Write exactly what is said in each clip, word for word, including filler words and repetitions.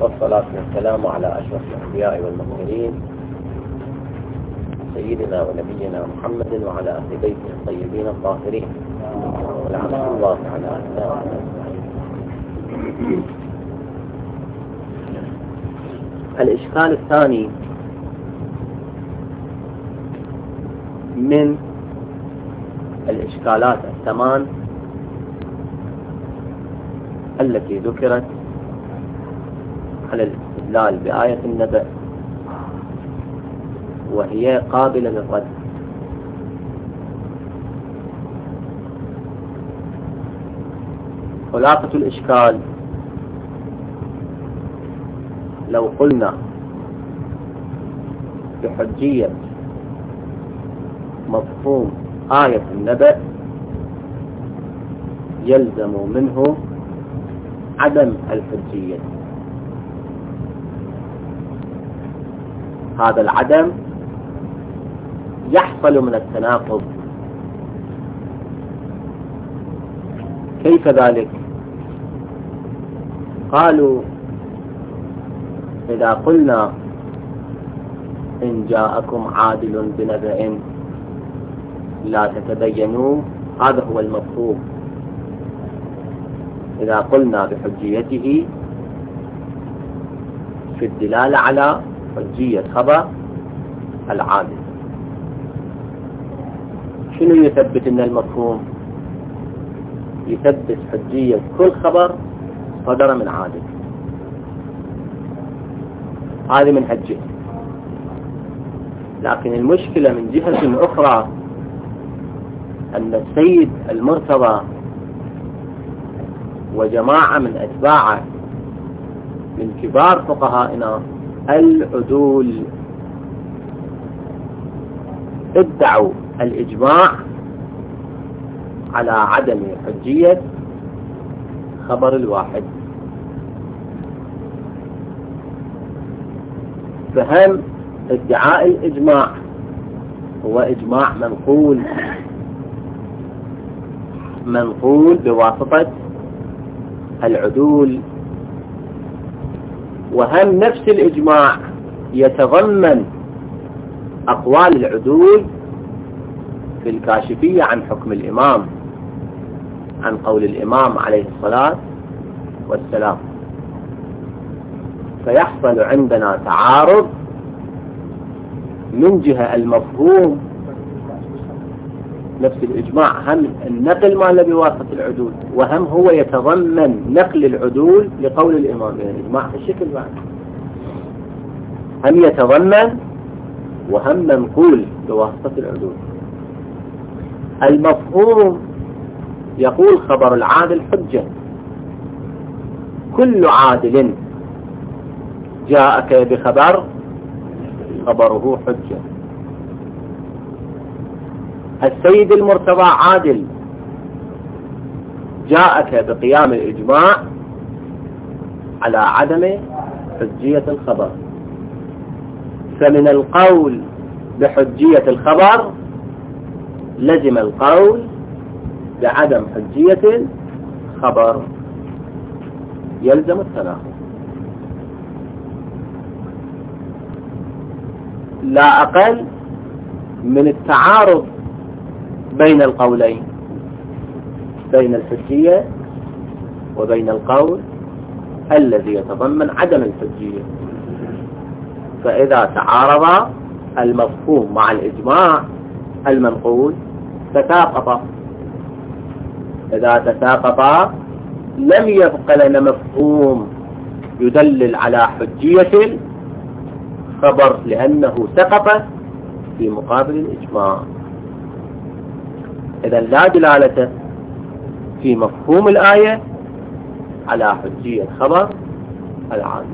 والصلاة والسلام على أشرف الأنبياء والمرسلين سيدنا ونبينا محمد وعلى أهل بيته الطيبين الطاهرين ولعنة الله على أعدائهم. الإشكال الثاني من الإشكالات الثمان التي ذكرت على الاستدلال بآية النبأ وهي قابلة للرد. خلاصة الإشكال: لو قلنا بحجية مفهوم آية النبأ يلزم منه عدم الحجية، هذا العدم يحصل من التناقض. كيف ذلك؟ قالوا: إذا قلنا إن جاءكم عادل بنبأ لا تتبينوا، هذا هو المفهوم. إذا قلنا بحجيته في الدلالة على حجية خبر العادل، شنو يثبت لنا المفهوم؟ يثبت حجية كل خبر صدر من عادل، هذه من حجه. لكن المشكلة من جهة أخرى أن السيد المرتضى وجماعة من أتباعه من كبار فقهائنا العدول ادعوا الإجماع على عدم حجية خبر الواحد. فهم ادعاء الإجماع هو إجماع منقول منقول بواسطة العدول، وهم نفس الإجماع يتضمن أقوال العدول في الكاشفية عن حكم الإمام، عن قول الإمام عليه الصلاة والسلام. فيحصل عندنا تعارض من جهة المفهوم نفس الإجماع، هم النقل ماله بواسطة العدول، وهم هو يتضمن نقل العدول لقول الإمام، يعني الإجماع في الشكل بعد هم يتضمن وهم منقول بواسطة العدول. المفهوم يقول خبر العادل حجة، كل عادل جاءك بخبر خبره حجة. السيد المرتضى عادل جاءك بقيام الإجماع على عدم حجية الخبر، فمن القول بحجية الخبر لزم القول بعدم حجية الخبر، يلزم التناقض. لا أقل من التعارض بين القولين، بين الحجية وبين القول الذي يتضمن عدم الحجية. فإذا تعارض المفهوم مع الإجماع المنقول تساقط. إذا تساقط لم يبق لنا مفهوم يدلل على حجية الخبر، لأنه سقط في مقابل الإجماع. إذا لا دلالة في مفهوم الآية على حجية خبر العادل.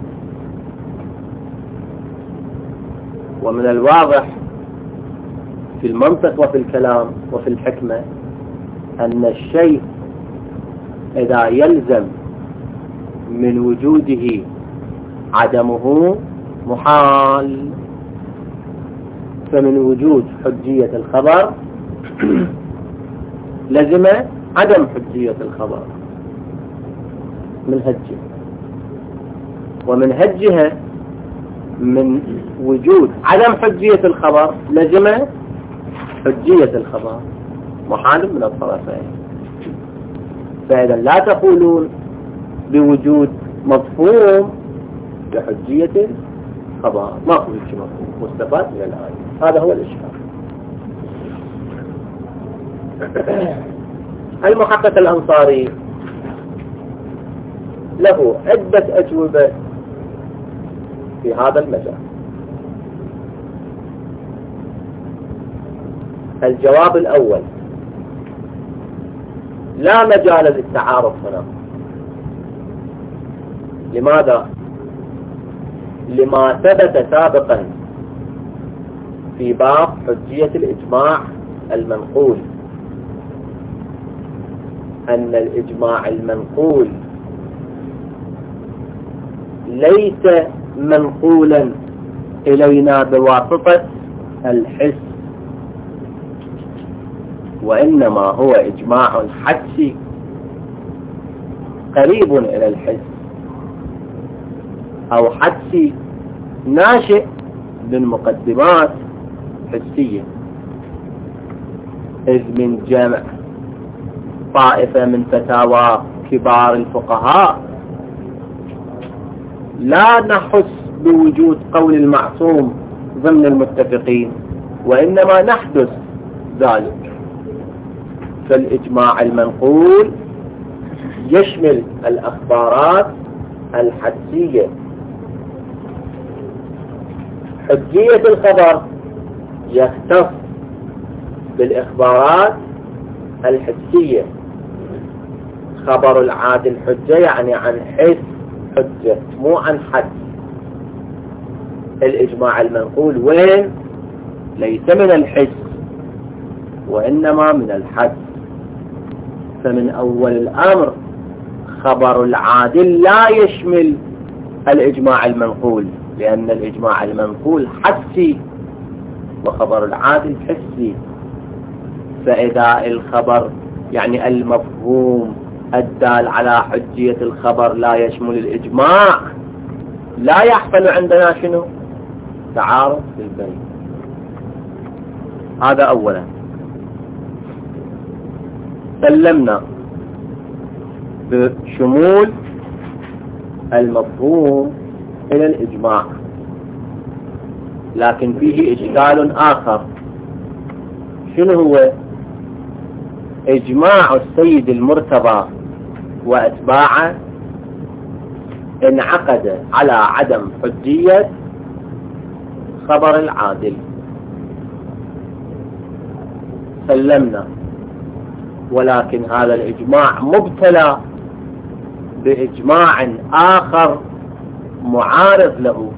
ومن الواضح في المنطق وفي الكلام وفي الحكمة أن الشيء إذا يلزم من وجوده عدمه محال، فمن وجود حجية الخبر لزم عدم حجية الخبر من هجه. ومن هالجهة من وجود عدم حجية الخبر لزم حجية الخبر محال من الطرفين. فإذا لا تقولون بوجود مفهوم بحجية الخبر، ما هو مفهوم مستفاد من الآية. هذا هو الإشكال. المحقق الأنصاري له عدة أجوبة في هذا المجال. الجواب الأول: لا مجال للتعارض هنا. لماذا؟ لما ثبت سابقا في باب حجية الإجماع المنقول، أن الإجماع المنقول ليس منقولا إلينا بواسطة الحس، وإنما هو إجماع حدسي قريب إلى الحس، أو حدسي ناشئ من مقدمات حسية، إذ من جمع طائفة من فتاوى كبار الفقهاء لا نحس بوجود قول المعصوم ضمن المتفقين، وإنما نحدث ذلك. فالإجماع المنقول يشمل الأخبارات الحدسية. حجية الخبر يختص بالإخبارات الحسية. خبر العادل حجة يعني عن حس حجة، مو عن حد. الإجماع المنقول وين؟ ليس من الحس وإنما من الحد. فمن أول الأمر خبر العادل لا يشمل الإجماع المنقول، لأن الإجماع المنقول حسي وخبر العادل حسي. فإذا الخبر يعني المفهوم الدال على حجية الخبر لا يشمل الإجماع، لا يحصل عندنا شنو؟ تعارض في البين. هذا أولا. سلمنا بشمول المفهوم إلى الإجماع، لكن فيه إشكال آخر. شنو هو؟ إجماع السيد المرتضى وأتباعه انعقد على عدم حجية خبر العادل. سلمنا، ولكن هذا الإجماع مبتلى بإجماع آخر معارض له،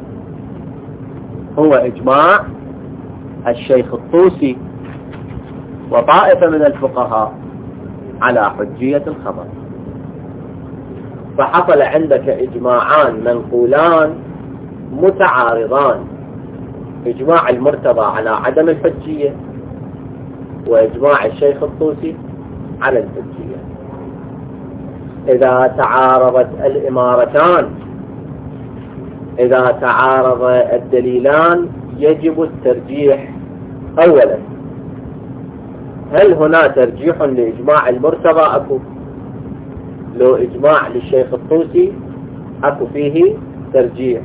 هو إجماع الشيخ الطوسي وطائفة من الفقهاء على حجية الخبر. فحصل عندك إجماعان منقولان متعارضان: إجماع المرتضى على عدم الحجية، وإجماع الشيخ الطوسي على الحجية. إذا تعارضت الإمارتان، إذا تعارض الدليلان، يجب الترجيح. أولا، هل هنا ترجيح لإجماع المرتضى؟ أكو. لو إجماع للشيخ الطوسي أكو فيه ترجيح.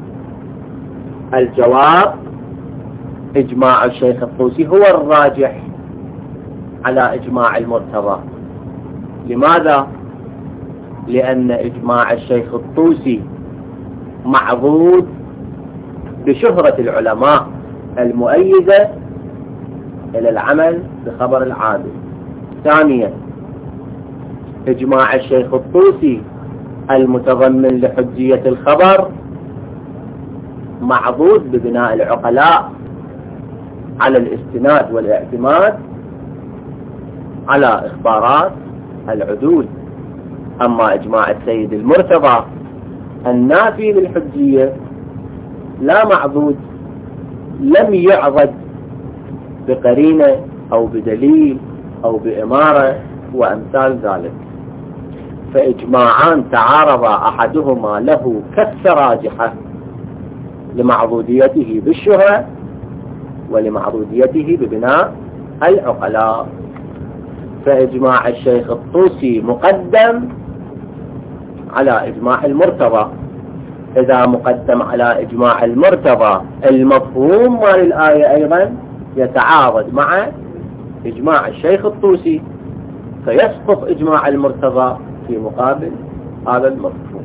الجواب: إجماع الشيخ الطوسي هو الراجح على إجماع المرتضى. لماذا؟ لأن إجماع الشيخ الطوسي معضود بشهرة العلماء المؤيدة إلى العمل بخبر العادل. ثانيا، إجماع الشيخ الطوسي المتضمن لحجية الخبر معضود ببناء العقلاء على الاستناد والاعتماد على إخبارات العدول. أما إجماع السيد المرتضى النافي للحجية لا معضود، لم يعضد بقرينة أو بدليل أو بإمارة وأمثال ذلك. فإجماعان تعارض أحدهما له كالراجحة لمعضوديته بالشهرة ولمعضوديته ببناء العقلاء. فإجماع الشيخ الطوسي مقدم على إجماع المرتضى. إذا مقدم على إجماع المرتضى المفهوم مال الآية أيضا يتعارض مع إجماع الشيخ الطوسي، فيسقط إجماع المرتضى في مقابل هذا المفهوم.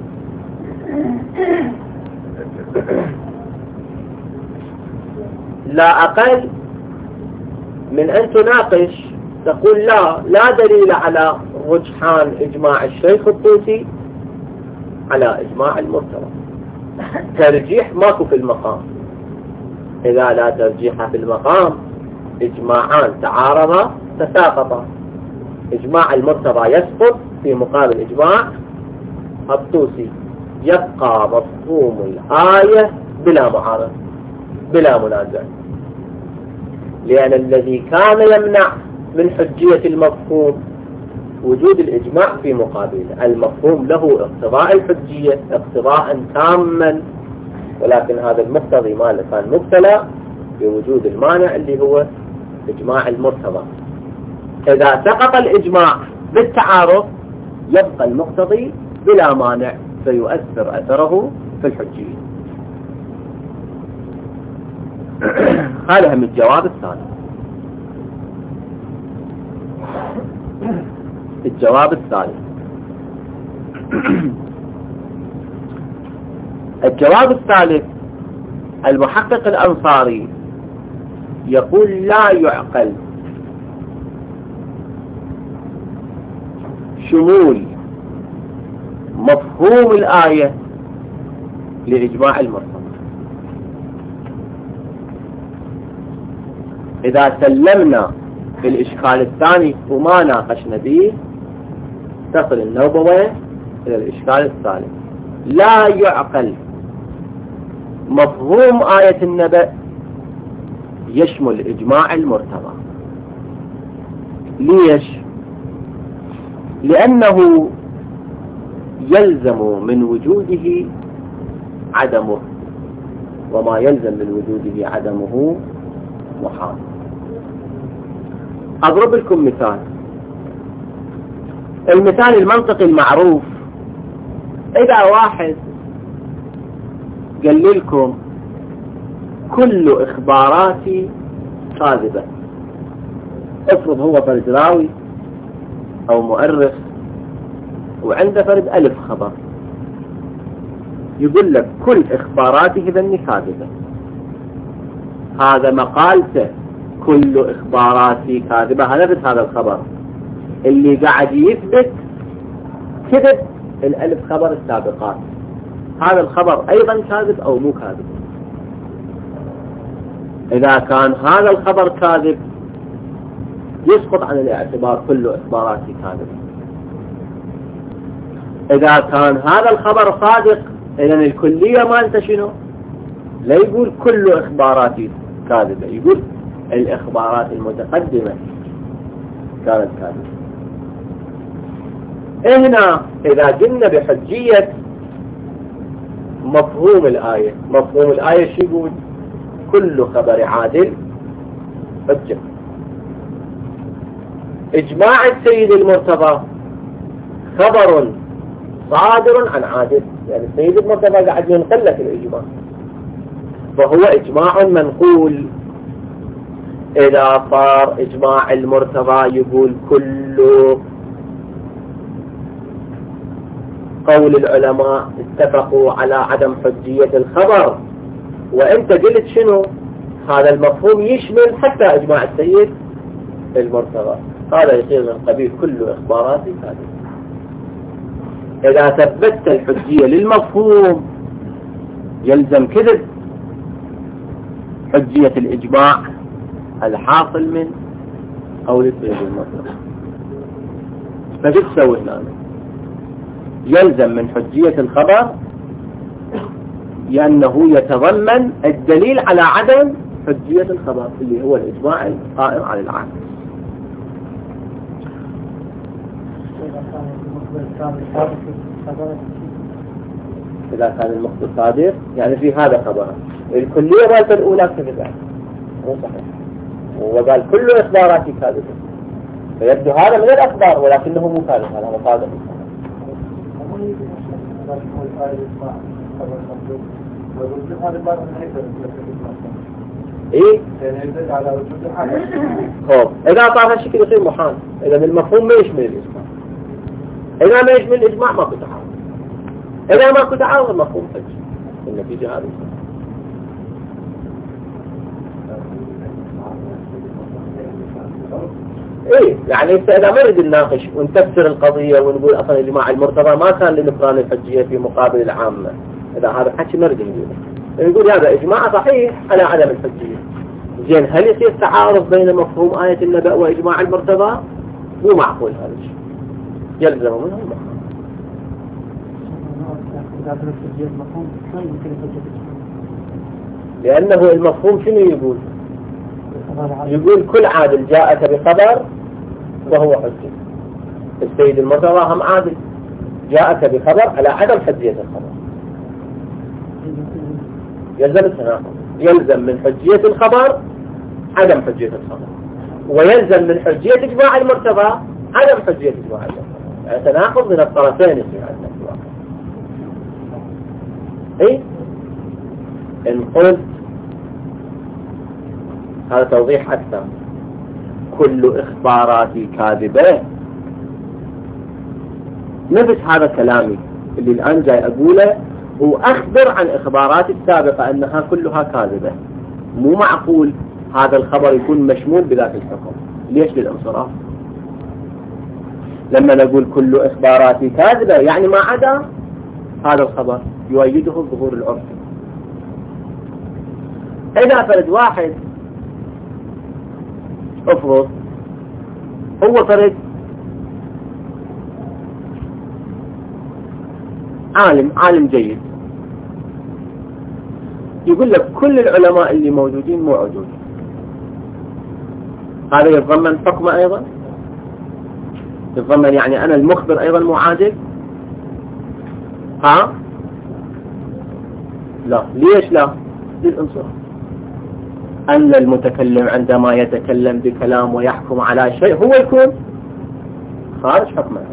لا أقل من أن تناقش تقول لا لا دليل على رجحان إجماع الشيخ الطوسي على إجماع المرتضى، ترجيح ماكو في المقام. إذا لا ترجيح في المقام إجماعان تعارضا تساقطا، إجماع المرتضى يسقط في مقابل إجماع الطوسي، يبقى مفهوم الآية بلا معارضة بلا منازع، لأن الذي كان يمنع من حجية المفهوم وجود الإجماع في مقابله. المفهوم له اقتضاء الحجية اقتضاء تاما، ولكن هذا المقتضي ماله كان مبتلى بوجود المانع اللي هو إجماع المرتضى. إذا سقط الإجماع بالتعارض يبقى المقتضي بلا مانع فيؤثر أثره في الحجية. هذا هم الجواب الثاني. الجواب الثالث الجواب الثالث المحقق الأنصاري يقول لا يعقل شمول مفهوم الآية لإجماع المرتضى. إذا سلمنا في الإشكال الثاني وما ناقشنا به تصل النوبوية إلى الإشكال الثالث. لا يعقل مفهوم آية النبأ يشمل إجماع المرتضى. ليش؟ لأنه يلزم من وجوده عدمه، وما يلزم من وجوده عدمه محال. أضرب لكم مثال. المثال المنطقي المعروف، إذا واحد قال لكم كل إخباراتي كاذبة، افرض هو فرد راوي أو مؤرخ وعنده فرد ألف خبر، يقول لك كل إخباراتي هذني كاذبة. هذا مقالته كل إخباراتي كاذبة، هذا بس هذا الخبر اللي قاعد يثبت كذب الألف خبر السابقات. هذا الخبر أيضا كاذب أو مو كاذب؟ إذا كان هذا الخبر كاذب يسقط عن الاعتبار كل إخباراتي كاذبة. إذا كان هذا الخبر صادق إذن الكلية مالته شنو؟ لا يقول كل إخباراتي كاذبة، يقول الإخبارات المتقدمة كانت كاذبة. هنا إذا قلنا بحجية مفهوم الآية، مفهوم الآية شو يقول؟ كل خبر عادل حجة. إجماع السيد المرتضى خبر صادر عن عادل، يعني السيد المرتضى قاعد ينقل لك الإجماع، فهو إجماع منقول. إذا صار إجماع المرتضى يقول كل قول العلماء اتفقوا على عدم حجية الخبر، وانت قلت شنو؟ هذا المفهوم يشمل حتى إجماع السيد المرتضى، هذا يصير من قبيل كل إخباراتي كاذبة. إذا ثبتت الحجية للمفهوم يلزم كذب حجية الإجماع الحاصل من قول السيد المرتضى. فشو تسوي هنا؟ يلزم من حجية الخبر لأنه يتضمن الدليل على عدم حجية الخبر اللي هو الإجماع القائم على العام. إذا كان المخبر صادق يعني في هذا خبره. الكلية مالته الأولى كذبة مو صحيح، وقال كل إخباراتي كاذبة، فيبدو هذا من الأخبار ولكنه مو كاذب، هذا هو صادق. إيه؟ خب إذا أعطاه الشكل يصير محال، إذا المفهوم ما يشمل الإجماع، إذا ما يشمل الإجماع ما كنت تعارض، إذا ما كنت تعارض المفهوم حج النتيجة هذه. إيه يعني إذا ما نريد نناقش ونتفسر القضية ونقول أصلا الإجماع المرتضى ما كان لنكران الحجية في مقابل العامة، إذا هذا الحكي ما نريد نقوله، نقول هذا إجماع صحيح على عدم الحجية. زين هل يصير تعارض بين مفهوم آية النبأ وإجماع المرتضى؟ مو معقول هذا الشيء، يلزم منه المفهوم. لأنه المفهوم شنو يقول؟ يقول كل عادل جاءك بخبر وهو حجة. السيد المرتضى هم عادل جاءك بخبر على عدم حجية الخبر، يلزم التناقض، يلزم من حجية الخبر عدم حجية الخبر، ويلزم من حجية إجماع المرتضى عدم حجية إجماع المرتضى، يعني تناقض من الطرفين يصير عندنا في الواقع. إيه؟ إن قلت هذا توضيح أكثر، كل إخباراتي كاذبة، نفس هذا كلامي اللي الآن جاي أقوله، وأخبر عن إخباراتي السابقة أنها كلها كاذبة. مو معقول هذا الخبر يكون مشمول بذات الحكم. ليش للانصراف؟ لما نقول كل إخباراتي كاذبة يعني ما عدا هذا الخبر يؤيده الظهور العرفي. إذا فرد واحد افرض هو فرد عالم عالم جيد، يقول لك كل العلماء اللي موجودين مو عدول، هذا يتضمن حكم أيضا؟ يتضمن يعني أنا المخبر أيضا مو عادل؟ ها؟ لا. ليش لا؟ للانصراف. أن المتكلم عندما يتكلم بكلام ويحكم على شيء هو يكون خارج حكمه.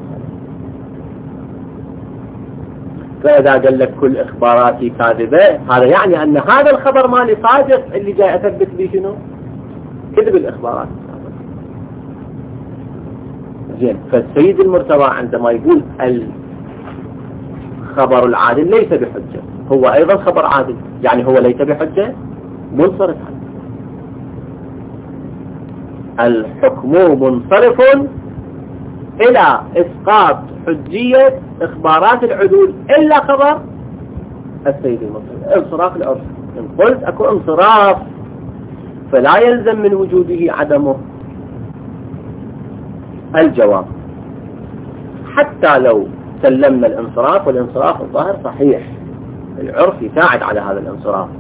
فإذا قال لك كل إخباراتي كاذبة، هذا يعني أن هذا الخبر مالي صادق اللي جاي أثبت به شنو؟ كذب الإخبارات. زين، فالسيد المرتضى عندما يقول الخبر العادل ليس بحجة، هو أيضا خبر عادل، يعني هو ليس بحجة، منصرف عنه. الحكم منصرف إلى إسقاط حجية إخبارات العدول إلا خبر السيد المرتضى، انصراف العرف. إن قلت أكو انصراف فلا يلزم من وجوده عدمه. الجواب حتى لو سلمنا الانصراف، والانصراف الظاهر صحيح، العرف يساعد على هذا الانصراف،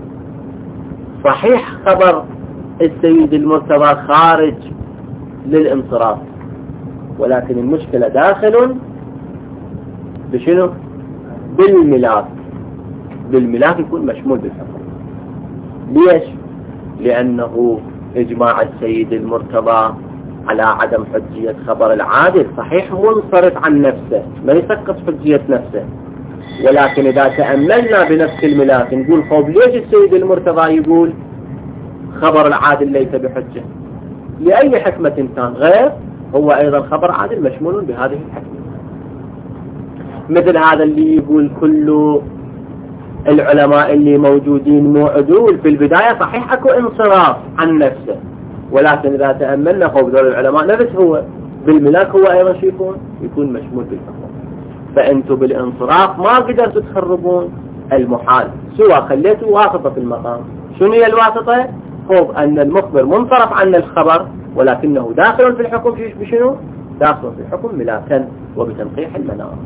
صحيح خبر السيد المرتضى خارج للانصراف، ولكن المشكلة داخل بشنو؟ بالملاك. بالملاك يكون مشمول بالحكم. ليش؟ لأنه إجماع السيد المرتضى على عدم حجية خبر العادل صحيح منصرف عن نفسه، ما يسقط حجية نفسه، ولكن إذا تأملنا بنفس الملاك نقول خوف ليش السيد المرتضى يقول خبر العادل ليس بحجة؟ لأي حكمة كان غير هو أيضا خبر عادل مشمول بهذه الحكمة. مثل هذا اللي يقول كل العلماء اللي موجودين مو عدول، في البداية صحيح أكو انصراف عن نفسه، ولكن إذا تأملنا خوف ذول العلماء نفس هو بالملاك هو أيضا شو يكون؟ يكون مشمول بالحكم. فأنتوا بالانصراف ما قدرتوا تخربون المحال، سوى خليتوا واسطة في المقام. شنو هي الواسطة؟ خوف أن المخبر منصرف عن الخبر ولكنه داخل في الحكم بشنو؟ داخل في الحكم ملاكا وبتنقيح المنار.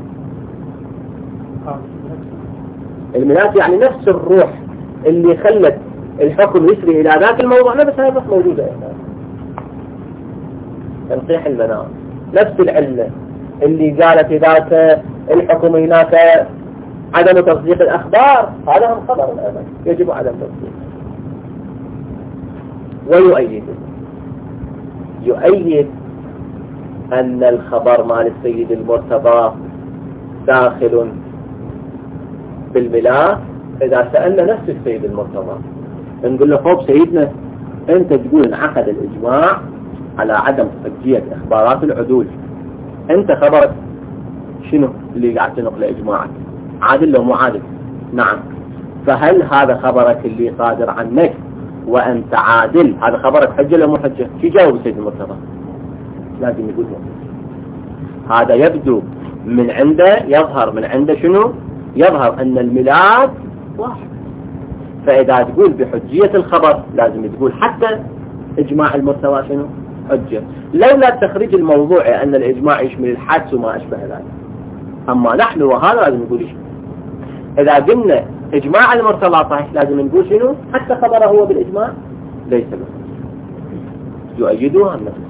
الملاك يعني نفس الروح اللي خلت الحكم يسري إلى ذاك الموضوع، نفسها بس موجودة هنا. تنقيح المنار نفس العلة اللي قالت ذاك الحكم هناك عدم تصديق الأخبار، هذا هم خبر الأمل يجب عدم تصديق. ويؤيد يؤيد أن الخبر مال السيد المرتضى داخل بالملاك. إذا سألنا نفس السيد المرتضى نقول له خوف سيدنا أنت تقول انعقد الإجماع على عدم حجية إخبارات العدول، أنت خبرك شنو اللي قاعد تنقل إجماعك؟ عادل لو مو عادل؟ نعم. فهل هذا خبرك اللي صادر عنك وأنت عادل هذا خبرك حجة لو مو حجة؟ شو جاوب السيد المرتضى؟ لازم يقول هذا يبدو من عنده، يظهر من عنده شنو؟ يظهر أن الميلاد واحد. فإذا تقول بحجية الخبر لازم تقول حتى إجماع المرتضى شنو؟ حجة. لولا التخريج الموضوعي أن الإجماع يشمل الحدس وما أشبه ذلك. أما نحن وهذا لازم نقول شنو؟ إذا قلنا إجماع المرتضى صحيح لازم نقول شنو؟ حتى خبره هو بالإجماع ليس به. يؤيدوها النفس.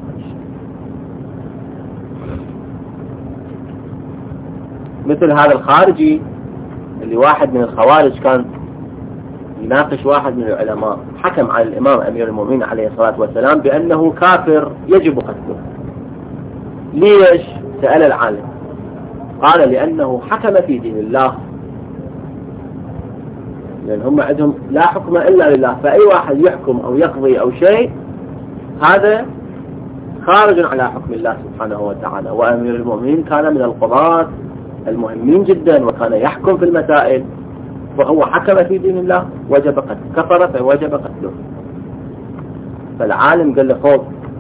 مثل هذا الخارجي اللي واحد من الخوارج كان يناقش واحد من العلماء، حكم على الإمام أمير المؤمنين عليه الصلاة والسلام بأنه كافر يجب قتله. ليش؟ سأل العالم، قال لأنه حكم في دين الله، لأن هم عندهم لا حكم إلا لله، فأي واحد يحكم أو يقضي أو شيء هذا خارج على حكم الله سبحانه وتعالى. وأمير المؤمنين كان من القضاة المهمين جدا وكان يحكم في المسائل، وهو حكم في دين الله وجب قتله، كفر فوجب قتله. فالعالم قال له فوق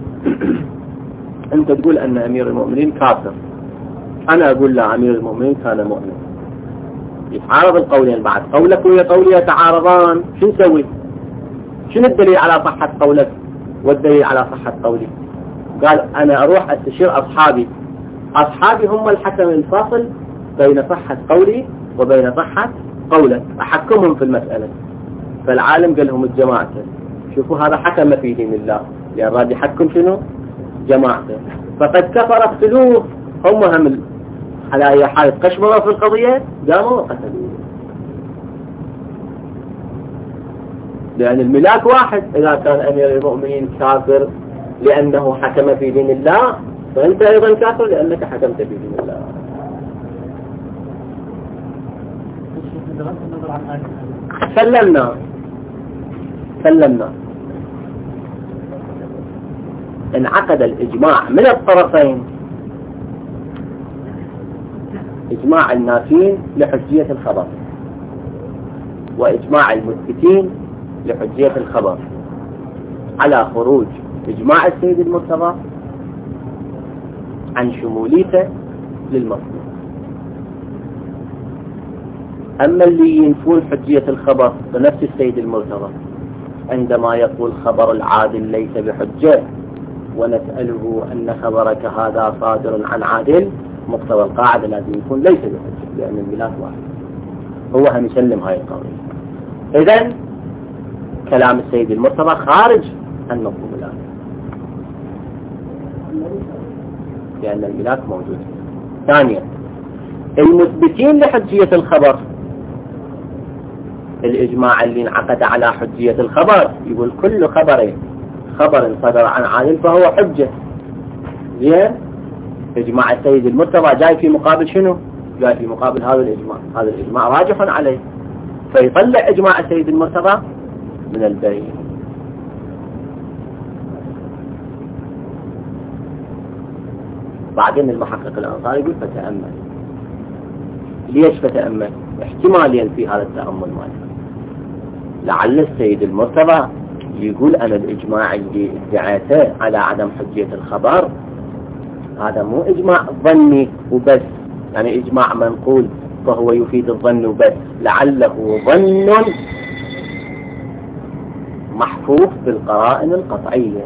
أنت تقول أن أمير المؤمنين كافر، أنا أقول لا أمير المؤمنين كان مؤمن. يتعارض القولين بعد، قولك ويا قولي يتعارضان، شو نسوي؟ شنو الدليل على صحة قولك والدليل على صحة قولي؟ قال أنا أروح أستشير أصحابي، أصحابي هم الحكم الفاصل بين صحة قولي وبين صحة قولك، أحكمهم في المسألة. فالعالم قال لهم الجماعة شوفوا هذا حكم في دين الله، لأن راد يحكم شنو؟ جماعته، فقد كفر اقتلوه. هم هم على أي حال قشمروا في القضية قاموا وقتلوه، لأن الملاك واحد. إذا كان أمير المؤمنين كافر لأنه حكم في دين الله، فأنت أيضا كافر لأنك حكمت في دين الله. سلمنا سلمنا انعقد الإجماع من الطرفين، إجماع النافين لحجية الخبر وإجماع المثبتين لحجية الخبر، على خروج إجماع السيد المرتضى عن شموليته للمطلوب. أما اللي ينفون حجية الخبر فنفس السيد المرتضى عندما يقول خبر العادل ليس بحجة ونسأله أن خبرك هذا صادر عن عادل، مقتضى القاعدة لازم يكون ليس بحجة لأن الملاك واحد. هو هم يسلم هاي القضية. إذن كلام السيد المرتضى خارج عن مفهوم الآن، لأن الملاك موجود. ثانيا المثبتين لحجية الخبر، الإجماع اللي انعقد على حجية الخبر يقول كل خبر خبر صدر عن عادل فهو حجة. زين، إجماع السيد المرتضى جاي في مقابل شنو؟ جاي في مقابل هذا الإجماع، هذا الإجماع راجح عليه، فيطلع إجماع السيد المرتضى من البين. بعدين المحقق الأنصاري يقول فتأمل. ليش فتأمل؟ احتماليا في هذا التأمل ماله لعل السيد المرتضى يقول أنا الإجماع اللي ادعيته على عدم حجية الخبر هذا مو إجماع ظني وبس، يعني إجماع منقول فهو يفيد الظن وبس، لعله ظن محفوف بالقرائن القطعية.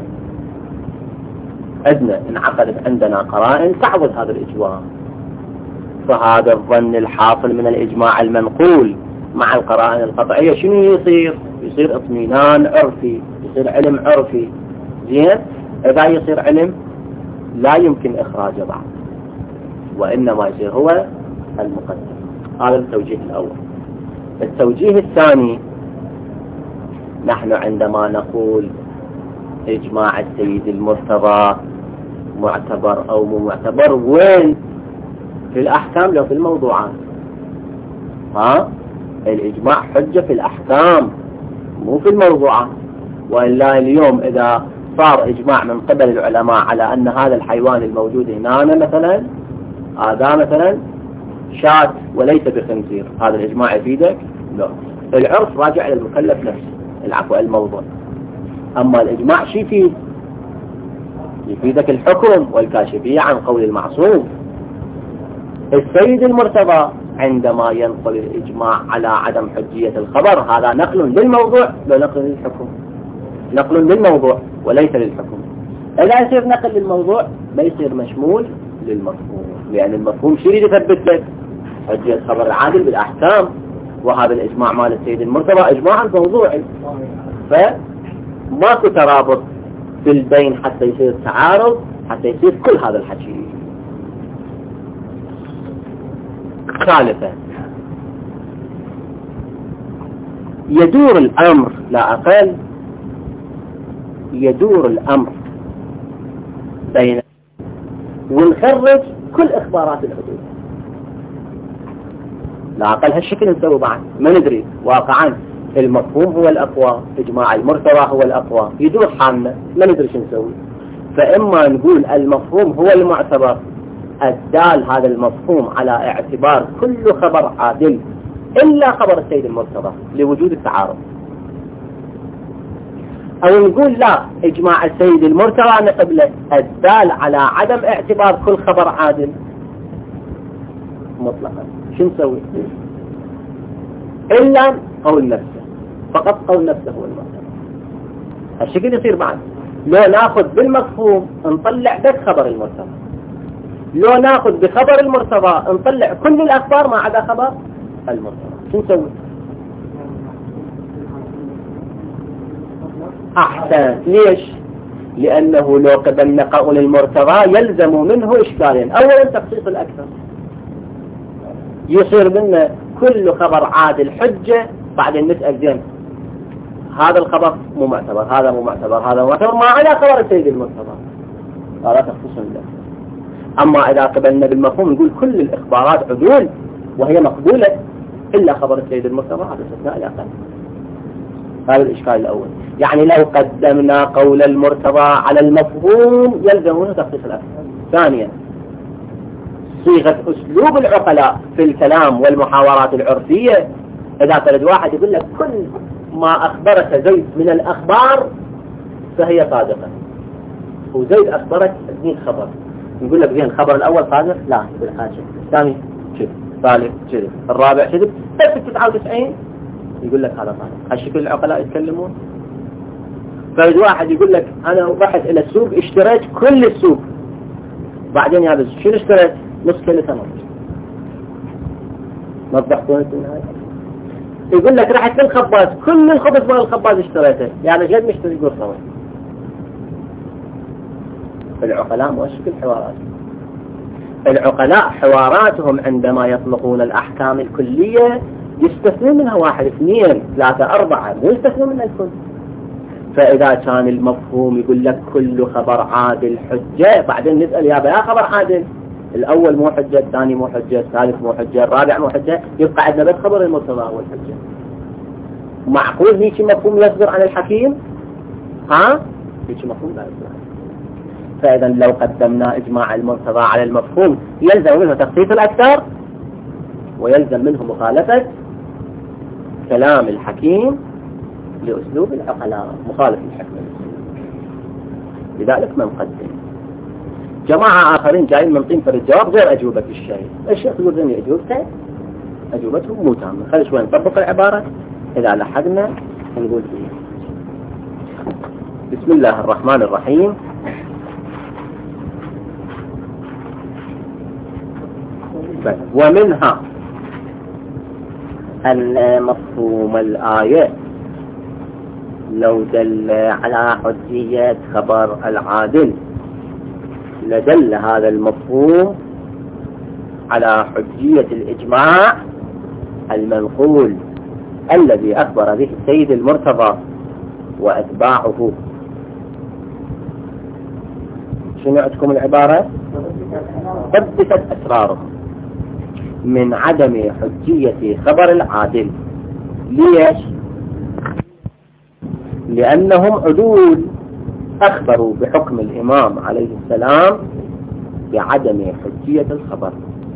أدنى انعقدت عندنا قرائن تعوض هذا الإجماع، فهذا الظن الحاصل من الإجماع المنقول مع القرائن القطعية شنو يصير؟ يصير اطمئنان عرفي، يصير علم عرفي. زين، إذا يصير علم لا يمكن إخراجه بعد، وإنما يصير هو المقدم. هذا التوجيه الأول. التوجيه الثاني، نحن عندما نقول إجماع السيد المرتضى معتبر أو مو معتبر، وين؟ في الأحكام لو في الموضوعات. ها؟ الإجماع حجة في الأحكام مو في الموضوعات. وإلا اليوم إذا صار إجماع من قبل العلماء على أن هذا الحيوان الموجود هنا مثلا هذا مثلا شاة وليس بخنزير، هذا الإجماع يفيدك؟ لا. العرف راجع إلى المكلف نفسه، العفو الموضوع. أما الإجماع شي يفيد؟ يفيدك الحكم والكاشفية عن قول المعصوم. السيد المرتضى عندما ينقل الإجماع على عدم حجية الخبر، هذا نقل للموضوع لا نقل للحكم، نقل للموضوع وليس للحكم. إذا يصير نقل للموضوع ما يصير مشمول للمفهوم، لأن المفهوم شو يريد يثبت لك؟ حجية الخبر العادل بالأحكام، وهذا الإجماع مال السيد المرتضى إجماع موضوعي، فماكو ترابط بالبين حتى يصير تعارض، حتى يصير كل هذا الحكي. ثالثا، يدور الأمر لا أقل، يدور الأمر بين ونخرج كل إخبارات الحدود لا أقل. هالشكل نسوي بعد ما ندري واقعا المفهوم هو الأقوى، إجماع المرتضى هو الأقوى، يدور حالنا ما ندري شو نسوي. فإما نقول المفهوم هو المعتبر الدال هذا المفهوم على اعتبار كل خبر عادل إلا خبر السيد المرتضى لوجود التعارض، أو نقول لا، إجماع السيد المرتضى نقبله الدال على عدم اعتبار كل خبر عادل مطلقا. شو نسوي؟ إلا قول نفسه، فقط قول نفسه هو المعتبر. هالشكل يصير بعد. لو ناخذ بالمفهوم نطلع بس خبر المرتضى، لو ناخذ بخبر المرتضى نطلع كل الأخبار ما عدا خبر المرتضى. شو نسوي؟ أحسن. ليش؟ لأنه لو قبلنا قول المرتضى يلزم منه إشكالين. أولا تخصيص الأكثر، يصير منا كل خبر عادل حجة، بعدين نسأل زين هذا الخبر مو معتبر، هذا مو معتبر، هذا مو معتبر، ما على خبر السيد المرتضى، هذا تخصيص الأكثر. أما إذا قبلنا بالمفهوم نقول كل الإخبارات عدول وهي مقبولة إلا خبر السيد المرتضى، هذا استثناء الأقل. هذا الإشكال الأول. يعني لو قدمنا قول المرتضى على المفهوم يلزم منه تخصيص الأكثر. ثانيا، صيغة أسلوب العقلاء في الكلام والمحاورات العرفية، إذا تريد واحد يقول لك كل ما أخبرك زيد من الأخبار فهي صادقة، وزيد أخبرك اثنين خبر، نقول لك زين الخبر الأول صادق؟ لا، بالحاجة. الثاني كذب، الثالث كذب، الرابع كذب، بس تسعة وتسعين يقول لك هذا صادق. هالشكل العقلاء يتكلمون. فإذا واحد يقول لك أنا رحت إلى السوق اشتريت كل السوق، بعدين يا بس شنو اشتريت؟ نص كيلو تمر. ما تضحكون في النهاية. يقول لك رحت للخباز كل الخبز مال الخباز اشتريته، يعني جد مشتري قرصة. العقلاء مو هالشكل حوارات. العقلاء حواراتهم عندما يطلقون الأحكام الكلية يستثنون منها واحد اثنين ثلاثة أربعة، مو يستثنون منها الكل. فإذا كان المفهوم يقول لك كل خبر عادل حجة، بعدين نسأل يا بيا خبر عادل، الأول مو حجة، الثاني مو حجة، الثالث مو حجة، الرابع مو حجة، يبقى عندنا بس خبر المرتضى هو الحجة. معقول هيك مفهوم يصدر عن الحكيم؟ ها؟ هيك مفهوم لا يصدر. فإذا لو قدمنا إجماع المرتضى على المفهوم يلزم منه تخصيص الأكثر، ويلزم منه مخالفة كلام الحكيم لأسلوب العقلاء، مخالف الحكمة. لذلك ما نقدم. جماعة آخرين جايين من طين في الجواب غير أجوبة الشيء. الشيخ يقول لنا أجوبته أجوبتهم مو تامة. خلي شوي نطبق العبارة، إذا لحقنا نقول فيه. بسم الله الرحمن الرحيم. ومنها أن مفهوم الآية لو دل على حجية خبر العادل لدل هذا المفهوم على حجية الإجماع المنقول الذي أخبر به السيد المرتضى وأتباعه. شنو عندكم العبارة؟ قدست أسرارهم من عدم حجية خبر العادل. ليش؟ لأنهم عدول أخبروا بحكم الإمام عليه السلام بعدم حجية الخبر،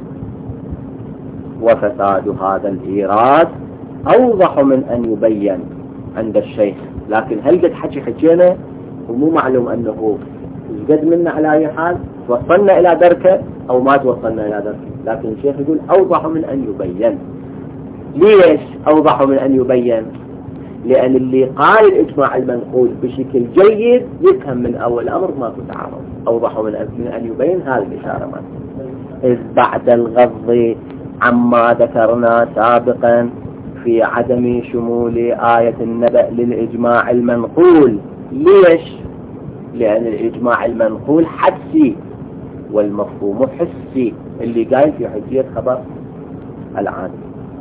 وفساد هذا الإيراد أوضح من أن يبين عند الشيخ. لكن هل قد حكي حكينا ومو معلوم أنه قد منا على أي حال توصلنا إلى دركة أو ما توصلنا إلى دركة، لكن الشيخ يقول أوضح من أن يبين. ليش أوضح من أن يبين؟ لأن اللي قال الإجماع المنقول بشكل جيد يفهم من أول أمر ما تتعارض. أوضح من أن يبين هذه الإشارة ما. إذ بعد الغض عما ذكرنا سابقا في عدم شمول آية النبأ للإجماع المنقول. ليش؟ لأن الإجماع المنقول حدسي والمفهوم حسي اللي قايل في حجية خبر العادل.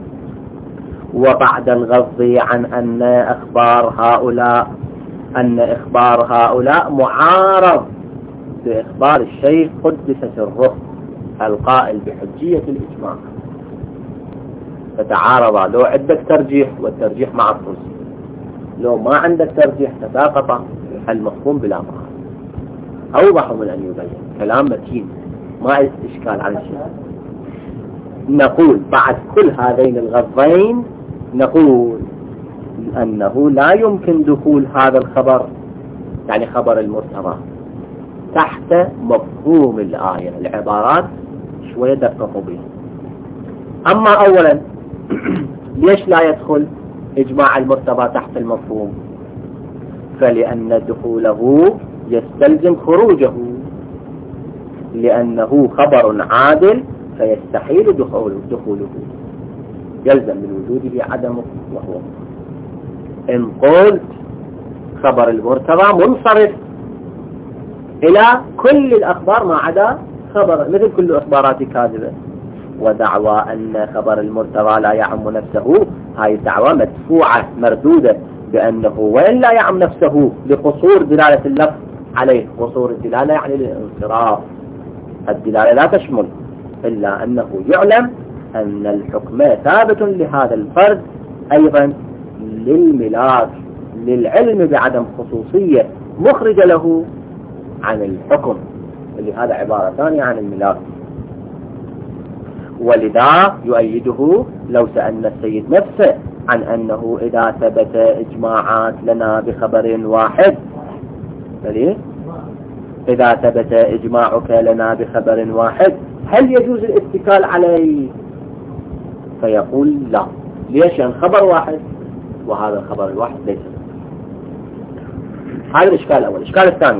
وبعد الغض عن أن أخبار هؤلاء أن إخبار هؤلاء معارض بإخبار الشيخ قدس سره القائل بحجية الإجماع، فتعارض. لو عندك ترجيح والترجيح معطوس، لو ما عندك ترجيح تساقط المفهوم بلا معارض. أوضح من أن يبين، كلام متين ما إشكال على الشيء. نقول بعد كل هذين الغضين نقول أنه لا يمكن دخول هذا الخبر يعني خبر المرتضى تحت مفهوم الآية. العبارات شوية دققوا بها. أما أولا ليش لا يدخل إجماع المرتضى تحت المفهوم؟ فلأن دخوله يستلزم خروجه، لأنه خبر عادل فيستحيل دخوله, دخوله. يلزم من وجوده عدمه وهو. إن قلت خبر المرتضى منصرف إلى كل الأخبار ما عدا خبر، مثل كل أخبارات كاذبة. ودعوى أن خبر المرتضى لا يعم نفسه، هاي الدعوة مدفوعة مردودة بأنه وإن لا يعم نفسه لقصور دلالة اللفظ عليه. قصور الدلالة يعني الانصراف، الدلالة لا تشمل، إلا أنه يعلم أن الحكم ثابت لهذا الفرد أيضا للملاك، للعلم بعدم خصوصية مخرجة له عن الحكم، اللي هذا عبارة ثانية عن الملاك. ولذا يؤيده لو سألنا السيد نفسه عن أنه إذا ثبت إجماعات لنا بخبر واحد، فليه؟ إذا ثبت إجماعك لنا بخبر واحد هل يجوز الاتكال عليه؟ فيقول لا. ليش؟ يعني خبر واحد وهذا الخبر الواحد ليس. هذا الإشكال الأول. الإشكال الثاني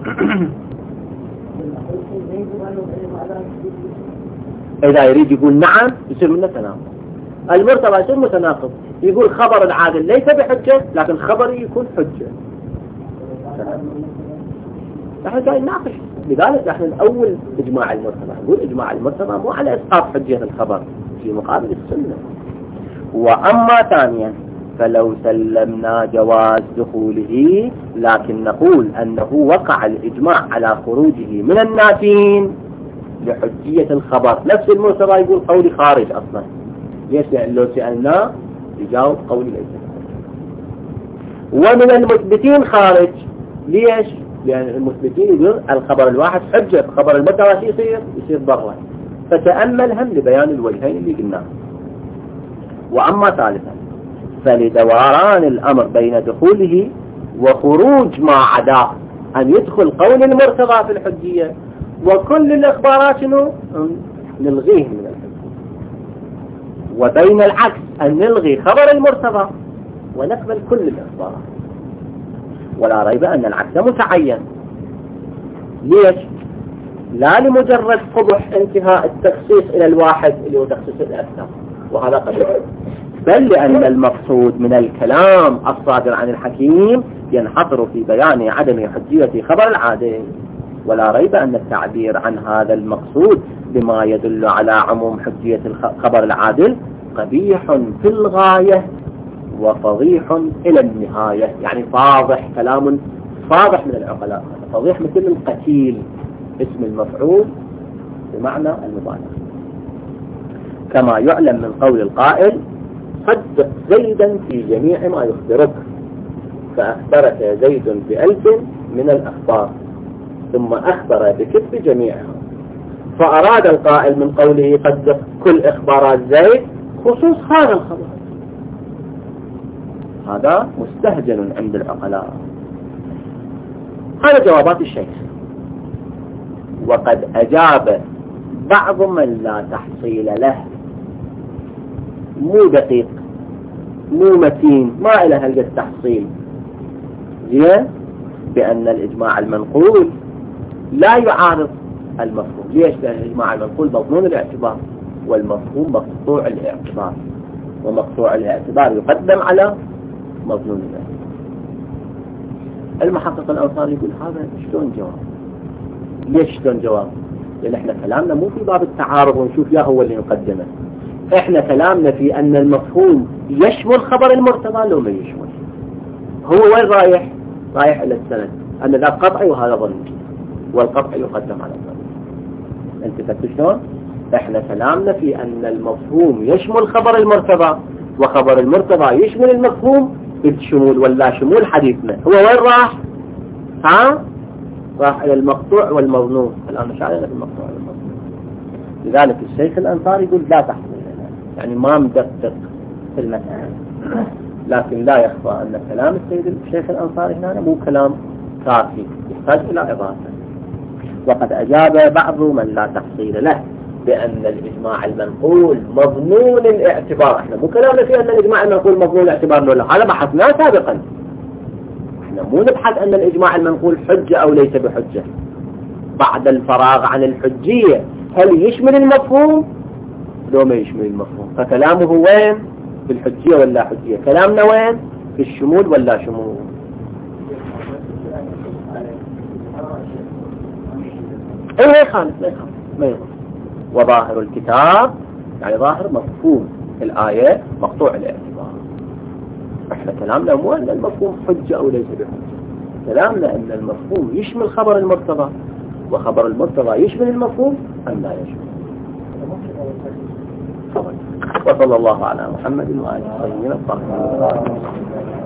إذا يريد يقول نعم يصير منه تناقض. المرتضى يصير متناقض، يقول خبر العادل ليس بحجة لكن خبري يكون حجة. نحن جاي نناقش، لذلك نحن الأول إجماع المرتضى، نقول إجماع المرتضى مو على إسقاط حجة الخبر في مقابل السنة. وأما ثانيا فلو سلمنا جواز دخوله لكن نقول أنه وقع الإجماع على خروجه من النافين لحجية الخبر. نفس المرتضى يقول قولي خارج أصلا. ليش؟ لأن لو سألناه يجاوب قولي ليس. ومن المثبتين خارج. ليش؟ لأن المثبتين يقول الخبر الواحد حجة، خبر المرتضى يصير يصير برا. فتأمل هم لبيان الوجهين اللي قلناه. وأما ثالثا فلدوران الأمر بين دخوله وخروج ما عدا أن يدخل قول المرتضى في الحجية وكل الإخبارات شنو نلغيه من الحجية، وبين العكس أن نلغي خبر المرتضى ونقبل كل الإخبارات. ولا ريب أن العكس متعين. ليش؟ لا لمجرد قبح انتهاء التخصيص إلى الواحد اللي هو تخصيص الأكثر وهذا قبل، بل لأن المقصود من الكلام الصادر عن الحكيم ينحصر في بيان عدم حجية خبر العادل. ولا ريب أن التعبير عن هذا المقصود بما يدل على عموم حجية الخبر العادل قبيح في الغاية وفضيح إلى النهاية. يعني فاضح، كلام فاضح من العقلاء. فضيح مثل القتيل، اسم المفعول بمعنى المبالغة. كما يعلم من قول القائل صدق زيدا في جميع ما يخبرك، فأخبرك زيد بألف من الأخبار ثم أخبر بكذب جميعها. فأراد القائل من قوله صدق كل إخبارات زيد خصوص هذا الخبر. هذا مستهجن عند العقلاء. هذا جوابات الشيخ. وقد أجاب بعض من لا تحصيل له، مو دقيق مو متين، ما إلى هلقة التحصيل، زين، بأن الإجماع المنقول لا يعارض المفهوم. ليش؟ لأن الإجماع المنقول مضمون الاعتبار، والمفهوم مقطوع الاعتبار، ومقطوع الاعتبار يقدم على مضمون الاعتبار. المحقق الأنصاري يقول هذا شلون جواب؟ ليش شلون جواب؟ لأن احنا كلامنا مو في باب التعارض ونشوف يا هو اللي نقدمه، احنا كلامنا في أن المفهوم يشمل خبر المرتضى لو ما يشمل. هو وين رايح؟ رايح إلى السند، أن ذا قطعي وهذا ظني، والقطع يقدم على الظني. انت فهمت شلون؟ احنا كلامنا في أن المفهوم يشمل خبر المرتضى، وخبر المرتضى يشمل المفهوم بالشمول ولا شمول حديثنا. هو وين راح؟ ها؟ راح إلى المقطوع والمظنون. الآن مش علينا في المقطوع والمظنون. لذلك الشيخ الأنصاري يقول لا تحصل، يعني ما مدقق في المسألة. لكن لا يخفى أن كلام السيد الشيخ الأنصاري هنا مو كلام كافي، يحتاج إلى إضافة. وقد أجاب بعض من لا تحصيل له بأن الإجماع المنقول مضمون الاعتبار. احنا مو كلامنا في أن الإجماع المنقول مضمون الاعتبار ولا، هذا بحثناه سابقا. احنا مو نبحث أن الإجماع المنقول حجة أو ليس بحجة. بعد الفراغ عن الحجية هل يشمل المفهوم لو ما يشمل المفهوم؟ فكلامه وين؟ في الحجية ولا حجية؟ كلامنا وين؟ في الشمول ولا شمول؟ ايه ما يخالف ما يخالف ما يخالف. وظاهر الكتاب يعني ظاهر مفهوم الآية مقطوع الاعتبار. احنا كلامنا مو أن المفهوم حجة أو ليس بحجة، كلامنا أن المفهوم يشمل خبر المرتضى، وخبر المرتضى يشمل المفهوم أم لا يشمل. وصلى الله على محمد وآله وصحبه وسلم.